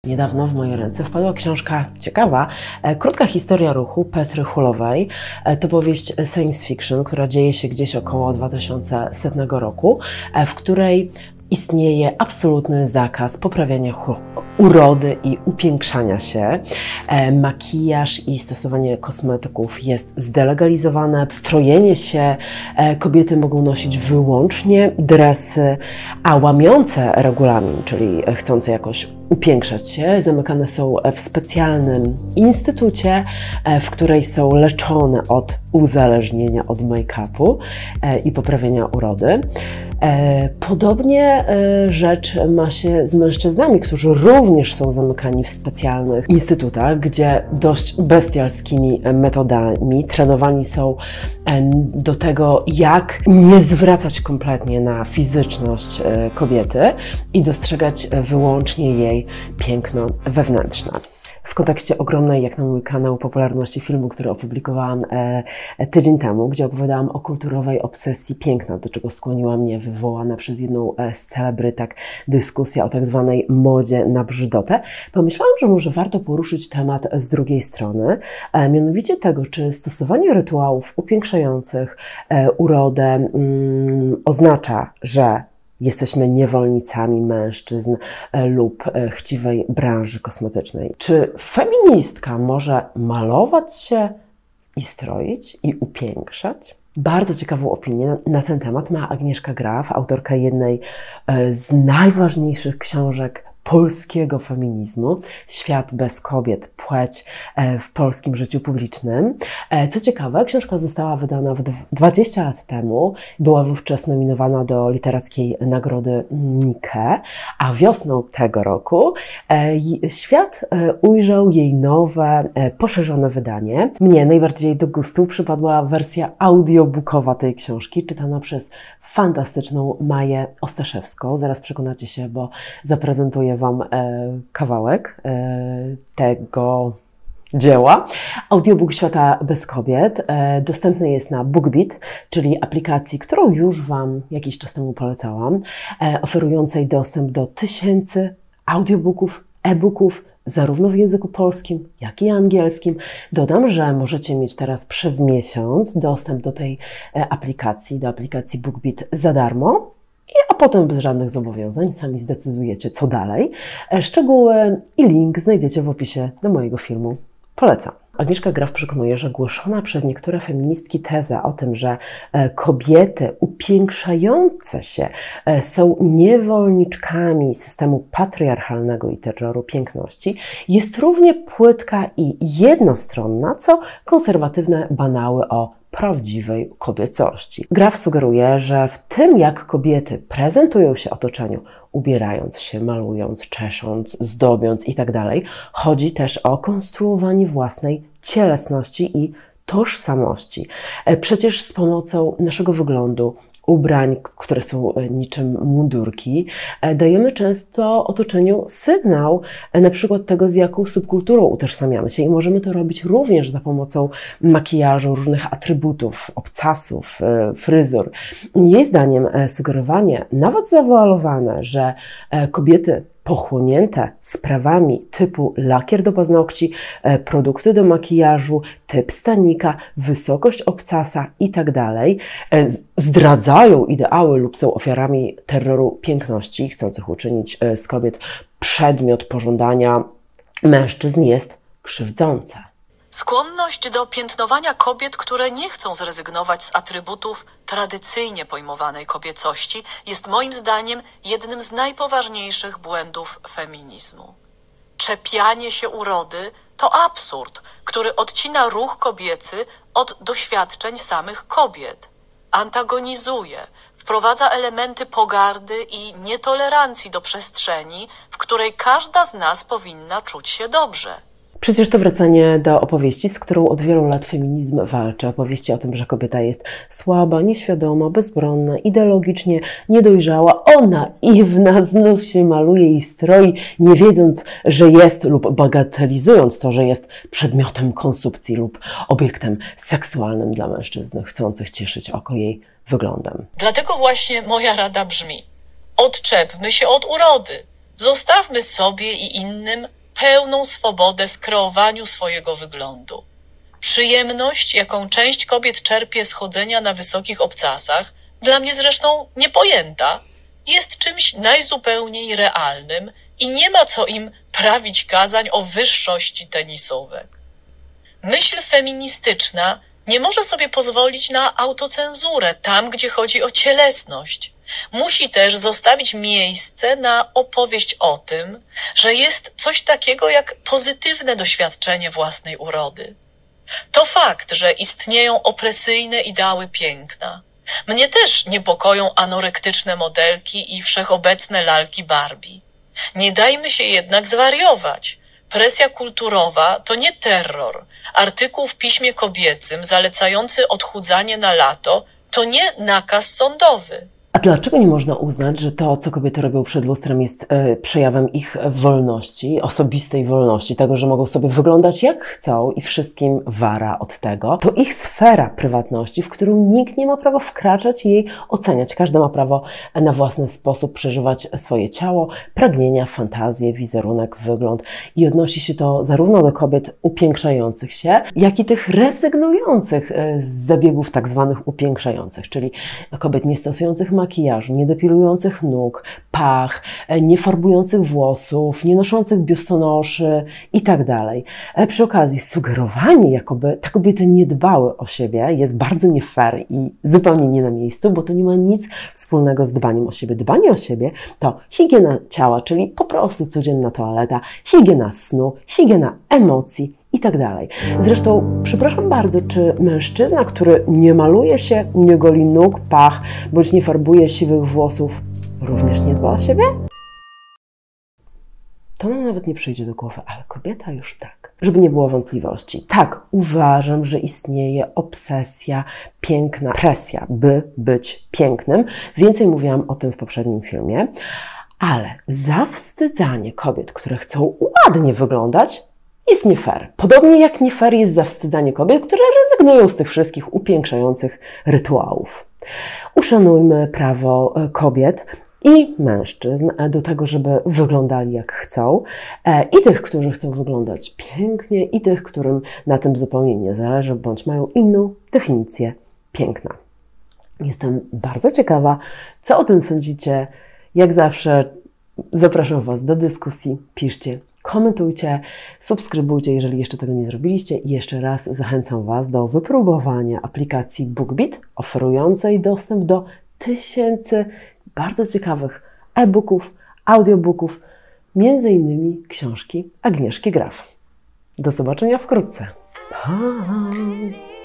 Niedawno w moje ręce wpadła książka ciekawa, krótka historia ruchu Petry Hulowej. To powieść science fiction, która dzieje się gdzieś około 2100 roku, w której istnieje absolutny zakaz poprawiania urody i upiększania się. Makijaż i stosowanie kosmetyków jest zdelegalizowane. Strojenie się kobiety mogą nosić wyłącznie dresy, a łamiące regulamin, czyli chcące jakoś upiększać się, zamykane są w specjalnym instytucie, w której są leczone od uzależnienia od make-upu i poprawienia urody. Podobnie rzecz ma się z mężczyznami, którzy również są zamykani w specjalnych instytutach, gdzie dość bestialskimi metodami trenowani są do tego, jak nie zwracać kompletnie na fizyczność kobiety i dostrzegać wyłącznie jej piękno wewnętrzne. W kontekście ogromnej, jak na mój kanał, popularności filmu, który opublikowałam tydzień temu, gdzie opowiadałam o kulturowej obsesji piękna, do czego skłoniła mnie wywołana przez jedną z celebrytek dyskusja o tak zwanej modzie na brzydotę, pomyślałam, że może warto poruszyć temat z drugiej strony, mianowicie tego, czy stosowanie rytuałów upiększających urodę oznacza, że jesteśmy niewolnicami mężczyzn lub chciwej branży kosmetycznej. Czy feministka może malować się i stroić i upiększać? Bardzo ciekawą opinię na ten temat ma Agnieszka Graf, autorka jednej z najważniejszych książek polskiego feminizmu, Świat bez kobiet, płeć w polskim życiu publicznym. Co ciekawe, książka została wydana 20 lat temu, była wówczas nominowana do literackiej nagrody Nike, a wiosną tego roku świat ujrzał jej nowe, poszerzone wydanie. Mnie najbardziej do gustu przypadła wersja audiobookowa tej książki, czytana przez fantastyczną Maję Ostaszewską. Zaraz przekonacie się, bo zaprezentuję Wam kawałek tego dzieła. Audiobook Świata bez kobiet dostępny jest na BookBeat, czyli aplikacji, którą już Wam jakiś czas temu polecałam, oferującej dostęp do tysięcy audiobooków, e-booków, zarówno w języku polskim, jak i angielskim. Dodam, że możecie mieć teraz przez miesiąc dostęp do tej aplikacji, do aplikacji BookBeat za darmo, a potem bez żadnych zobowiązań sami zdecydujecie, co dalej. Szczegóły i link znajdziecie w opisie do mojego filmu. Polecam. Agnieszka Graf przekonuje, że głoszona przez niektóre feministki teza o tym, że kobiety upiększające się są niewolniczkami systemu patriarchalnego i terroru piękności, jest równie płytka i jednostronna, co konserwatywne banały o prawdziwej kobiecości. Graf sugeruje, że w tym, jak kobiety prezentują się otoczeniu, ubierając się, malując, czesząc, zdobiąc itd., chodzi też o konstruowanie własnej cielesności i tożsamości. Przecież z pomocą naszego wyglądu, ubrań, które są niczym mundurki, dajemy często otoczeniu sygnał na przykład tego, z jaką subkulturą utożsamiamy się i możemy to robić również za pomocą makijażu, różnych atrybutów, obcasów, fryzur. Jej zdaniem sugerowanie, nawet zawoalowane, że kobiety pochłonięte sprawami typu lakier do paznokci, produkty do makijażu, typ stanika, wysokość obcasa itd. Zdradzają ideały lub są ofiarami terroru piękności, chcących uczynić z kobiet przedmiot pożądania mężczyzn, jest krzywdząca. Skłonność do piętnowania kobiet, które nie chcą zrezygnować z atrybutów tradycyjnie pojmowanej kobiecości, jest moim zdaniem jednym z najpoważniejszych błędów feminizmu. Czepianie się urody to absurd, który odcina ruch kobiecy od doświadczeń samych kobiet. Antagonizuje, wprowadza elementy pogardy i nietolerancji do przestrzeni, w której każda z nas powinna czuć się dobrze. Przecież to wracanie do opowieści, z którą od wielu lat feminizm walczy. Opowieści o tym, że kobieta jest słaba, nieświadoma, bezbronna, ideologicznie niedojrzała, naiwna, znów się maluje i stroi, nie wiedząc, że jest lub bagatelizując to, że jest przedmiotem konsumpcji lub obiektem seksualnym dla mężczyzn chcących cieszyć oko jej wyglądem. Dlatego właśnie moja rada brzmi: odczepmy się od urody. Zostawmy sobie i innym pełną swobodę w kreowaniu swojego wyglądu. Przyjemność, jaką część kobiet czerpie z chodzenia na wysokich obcasach, dla mnie zresztą niepojęta, jest czymś najzupełniej realnym i nie ma co im prawić kazań o wyższości tenisówek. Myśl feministyczna nie może sobie pozwolić na autocenzurę tam, gdzie chodzi o cielesność. Musi też zostawić miejsce na opowieść o tym, że jest coś takiego jak pozytywne doświadczenie własnej urody. To fakt, że istnieją opresyjne ideały piękna. Mnie też niepokoją anorektyczne modelki i wszechobecne lalki Barbie. Nie dajmy się jednak zwariować. Presja kulturowa to nie terror. Artykuł w piśmie kobiecym zalecający odchudzanie na lato to nie nakaz sądowy. A dlaczego nie można uznać, że to, co kobiety robią przed lustrem, jest przejawem ich wolności, osobistej wolności, tego, że mogą sobie wyglądać jak chcą i wszystkim wara od tego? To ich sfera prywatności, w którą nikt nie ma prawa wkraczać i jej oceniać. Każdy ma prawo na własny sposób przeżywać swoje ciało, pragnienia, fantazje, wizerunek, wygląd. I odnosi się to zarówno do kobiet upiększających się, jak i tych rezygnujących z zabiegów tak zwanych upiększających, czyli kobiet nie stosujących makijażu, nie depilujących nóg, pach, nie farbujących włosów, nie noszących biustonoszy i tak dalej. Przy okazji sugerowanie, jakoby te kobiety nie dbały o siebie, jest bardzo nie fair i zupełnie nie na miejscu, bo to nie ma nic wspólnego z dbaniem o siebie. Dbanie o siebie to higiena ciała, czyli po prostu codzienna toaleta, higiena snu, higiena emocji i tak dalej. Zresztą, przepraszam bardzo, czy mężczyzna, który nie maluje się, nie goli nóg, pach, bądź nie farbuje siwych włosów, również nie dba o siebie? To nam nawet nie przyjdzie do głowy, ale kobieta już tak. Żeby nie było wątpliwości. Tak, uważam, że istnieje obsesja, piękna presja, by być pięknym. Więcej mówiłam o tym w poprzednim filmie, ale zawstydzanie kobiet, które chcą ładnie wyglądać, jest nie fair. Podobnie jak nie fair jest zawstydzanie kobiet, które rezygnują z tych wszystkich upiększających rytuałów. Uszanujmy prawo kobiet i mężczyzn do tego, żeby wyglądali jak chcą. I tych, którzy chcą wyglądać pięknie, i tych, którym na tym zupełnie nie zależy, bądź mają inną definicję piękna. Jestem bardzo ciekawa, co o tym sądzicie. Jak zawsze zapraszam Was do dyskusji. Piszcie, komentujcie, subskrybujcie, jeżeli jeszcze tego nie zrobiliście. I jeszcze raz zachęcam Was do wypróbowania aplikacji BookBeat, oferującej dostęp do tysięcy bardzo ciekawych e-booków, audiobooków, między innymi książki Agnieszki Graf. Do zobaczenia wkrótce. Pa!